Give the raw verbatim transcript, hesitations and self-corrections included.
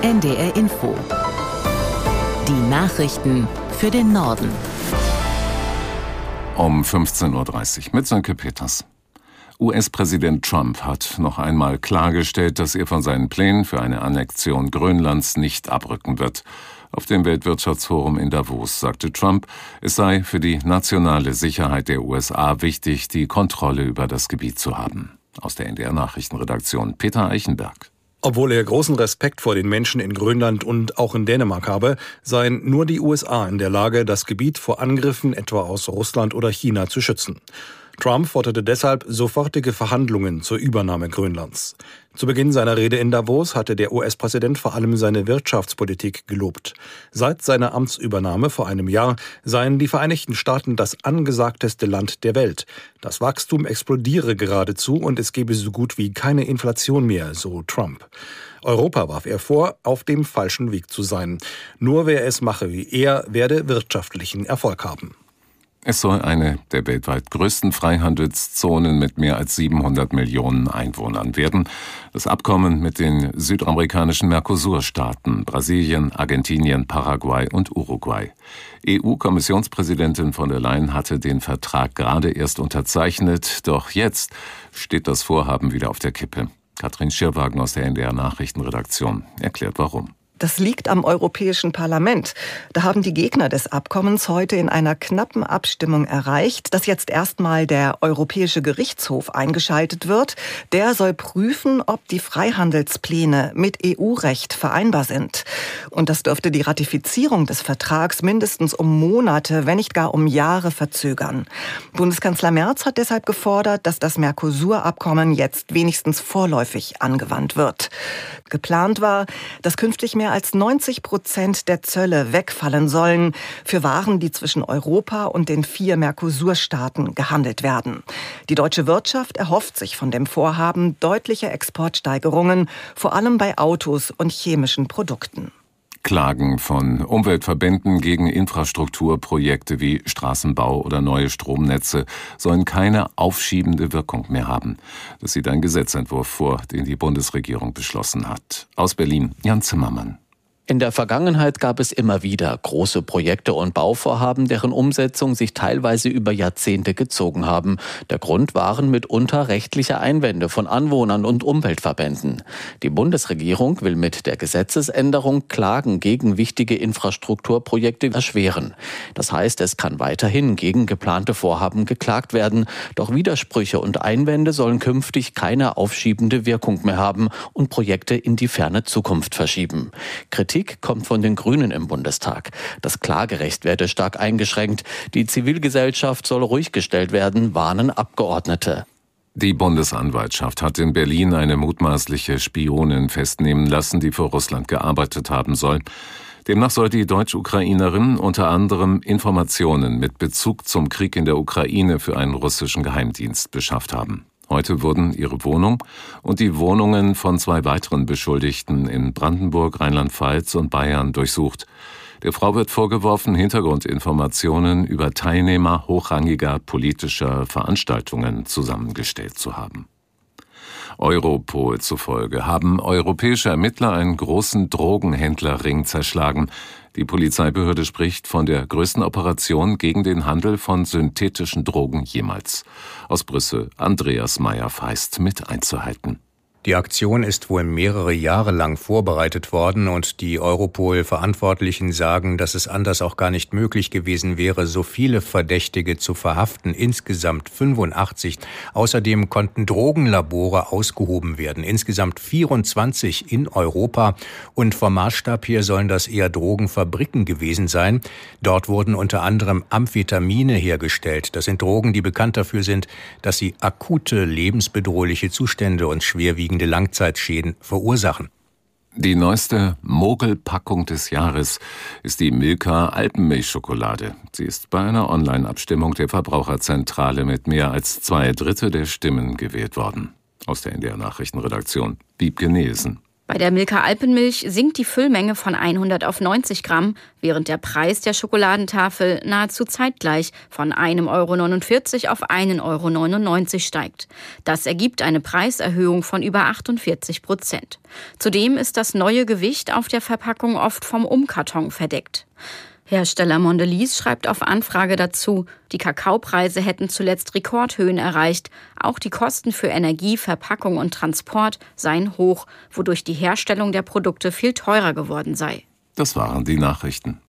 N D R Info. Die Nachrichten für den Norden. Um fünfzehn Uhr dreißig mit Sönke Peters. U S-Präsident Trump hat noch einmal klargestellt, dass er von seinen Plänen für eine Annexion Grönlands nicht abrücken wird. Auf dem Weltwirtschaftsforum in Davos sagte Trump, es sei für die nationale Sicherheit der U S A wichtig, die Kontrolle über das Gebiet zu haben. Aus der N D R-Nachrichtenredaktion Peter Eichenberg. Obwohl er großen Respekt vor den Menschen in Grönland und auch in Dänemark habe, seien nur die U S A in der Lage, das Gebiet vor Angriffen etwa aus Russland oder China zu schützen. Trump forderte deshalb sofortige Verhandlungen zur Übernahme Grönlands. Zu Beginn seiner Rede in Davos hatte der U S-Präsident vor allem seine Wirtschaftspolitik gelobt. Seit seiner Amtsübernahme vor einem Jahr seien die Vereinigten Staaten das angesagteste Land der Welt. Das Wachstum explodiere geradezu und es gebe so gut wie keine Inflation mehr, so Trump. Europa warf er vor, auf dem falschen Weg zu sein. Nur wer es mache wie er, werde wirtschaftlichen Erfolg haben. Es soll eine der weltweit größten Freihandelszonen mit mehr als siebenhundert Millionen Einwohnern werden. Das Abkommen mit den südamerikanischen Mercosur-Staaten Brasilien, Argentinien, Paraguay und Uruguay. E U-Kommissionspräsidentin von der Leyen hatte den Vertrag gerade erst unterzeichnet, doch jetzt steht das Vorhaben wieder auf der Kippe. Katrin Schirwagen aus der N D R-Nachrichtenredaktion erklärt warum. Das liegt am Europäischen Parlament. Da haben die Gegner des Abkommens heute in einer knappen Abstimmung erreicht, dass jetzt erstmal der Europäische Gerichtshof eingeschaltet wird. Der soll prüfen, ob die Freihandelspläne mit E U-Recht vereinbar sind. Und das dürfte die Ratifizierung des Vertrags mindestens um Monate, wenn nicht gar um Jahre verzögern. Bundeskanzler Merz hat deshalb gefordert, dass das Mercosur-Abkommen jetzt wenigstens vorläufig angewandt wird. Geplant war, dass künftig mehr als neunzig Prozent der Zölle wegfallen sollen für Waren, die zwischen Europa und den vier Mercosur-Staaten gehandelt werden. Die deutsche Wirtschaft erhofft sich von dem Vorhaben deutliche Exportsteigerungen, vor allem bei Autos und chemischen Produkten. Klagen von Umweltverbänden gegen Infrastrukturprojekte wie Straßenbau oder neue Stromnetze sollen keine aufschiebende Wirkung mehr haben. Das sieht ein Gesetzentwurf vor, den die Bundesregierung beschlossen hat. Aus Berlin, Jan Zimmermann. In der Vergangenheit gab es immer wieder große Projekte und Bauvorhaben, deren Umsetzung sich teilweise über Jahrzehnte gezogen haben. Der Grund waren mitunter rechtliche Einwände von Anwohnern und Umweltverbänden. Die Bundesregierung will mit der Gesetzesänderung Klagen gegen wichtige Infrastrukturprojekte erschweren. Das heißt, es kann weiterhin gegen geplante Vorhaben geklagt werden, doch Widersprüche und Einwände sollen künftig keine aufschiebende Wirkung mehr haben und Projekte in die ferne Zukunft verschieben. Kritik kommt von den Grünen im Bundestag. Das Klagerecht werde stark eingeschränkt. Die Zivilgesellschaft soll ruhig gestellt werden, warnen Abgeordnete. Die Bundesanwaltschaft hat in Berlin eine mutmaßliche Spionin festnehmen lassen, die für Russland gearbeitet haben soll. Demnach soll die Deutsch-Ukrainerin unter anderem Informationen mit Bezug zum Krieg in der Ukraine für einen russischen Geheimdienst beschafft haben. Heute wurden ihre Wohnung und die Wohnungen von zwei weiteren Beschuldigten in Brandenburg, Rheinland-Pfalz und Bayern durchsucht. Der Frau wird vorgeworfen, Hintergrundinformationen über Teilnehmer hochrangiger politischer Veranstaltungen zusammengestellt zu haben. Europol zufolge haben europäische Ermittler einen großen Drogenhändlerring zerschlagen. Die Polizeibehörde spricht von der größten Operation gegen den Handel von synthetischen Drogen jemals. Aus Brüssel, Andreas Meyer-Feist mit Einzelheiten. Die Aktion ist wohl mehrere Jahre lang vorbereitet worden und die Europol-Verantwortlichen sagen, dass es anders auch gar nicht möglich gewesen wäre, so viele Verdächtige zu verhaften, insgesamt fünfundachtzig. Außerdem konnten Drogenlabore ausgehoben werden, insgesamt vierundzwanzig in Europa und vom Maßstab her sollen das eher Drogenfabriken gewesen sein. Dort wurden unter anderem Amphetamine hergestellt. Das sind Drogen, die bekannt dafür sind, dass sie akute lebensbedrohliche Zustände und schwerwiegende Langzeitschäden verursachen. Die neueste Mogelpackung des Jahres ist die Milka Alpenmilchschokolade. Sie ist bei einer Online-Abstimmung der Verbraucherzentrale mit mehr als zwei Drittel der Stimmen gewählt worden. Aus der N D R-Nachrichtenredaktion, Wiebke Nielsen. Bei der Milka Alpenmilch sinkt die Füllmenge von hundert auf neunzig Gramm, während der Preis der Schokoladentafel nahezu zeitgleich von ein Euro neunundvierzig auf ein Euro neunundneunzig steigt. Das ergibt eine Preiserhöhung von über achtundvierzig Prozent. Zudem ist das neue Gewicht auf der Verpackung oft vom Umkarton verdeckt. Hersteller Mondelez schreibt auf Anfrage dazu, die Kakaopreise hätten zuletzt Rekordhöhen erreicht. Auch die Kosten für Energie, Verpackung und Transport seien hoch, wodurch die Herstellung der Produkte viel teurer geworden sei. Das waren die Nachrichten.